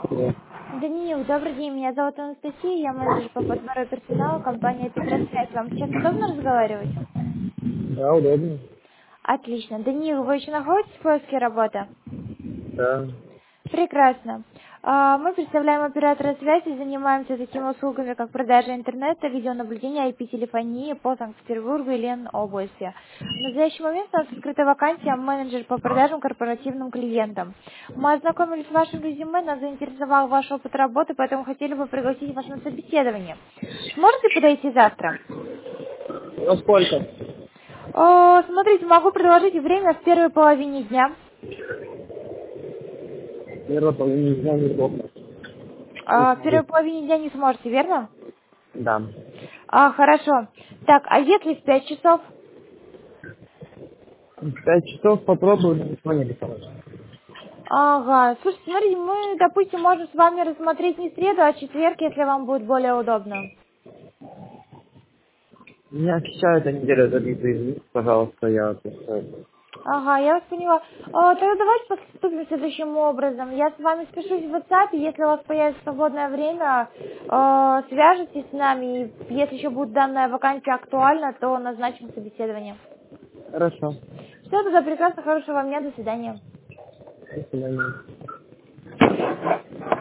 Да, Даниил, добрый день, меня зовут Анастасия, я менеджер по подбору персонала компании Петросвязь. Вам сейчас удобно разговаривать? да, удобно. Отлично. Даниил, вы еще находитесь в поиске работы? Да. Прекрасно. Мы представляем оператора связи, занимаемся такими услугами, как продажа интернета, видеонаблюдение, IP-телефонии по Санкт-Петербургу и Ленобласти. В настоящий момент у нас открыта вакансия менеджер по продажам корпоративным клиентам. Мы ознакомились с вашим резюме, нас заинтересовал ваш опыт работы, поэтому хотели бы пригласить вас на собеседование. Сможете подойти завтра? Во сколько? Смотрите, могу предложить время в первой половине дня. Первое половина дня неплохо. Не В первой смогу. половине дня не сможете, верно? Да. Хорошо. Так, а если в 5 часов? В 5 часов попробую, но ничего не обещаю. Ага. Слушайте, смотрите, мы, допустим, можем с вами рассмотреть не среду, а четверг, если вам будет более удобно. Меня сейчас эта неделя забита, извините, пожалуйста, я просто... Ага, я вас поняла. Тогда давайте поступим следующим образом. Я с вами спешусь в WhatsApp, и если у вас появится свободное время, свяжитесь с нами, и если еще будет данная вакансия актуальна, то назначим собеседование. Хорошо. Все, тогда прекрасно, хорошего вам дня, до свидания. До свидания.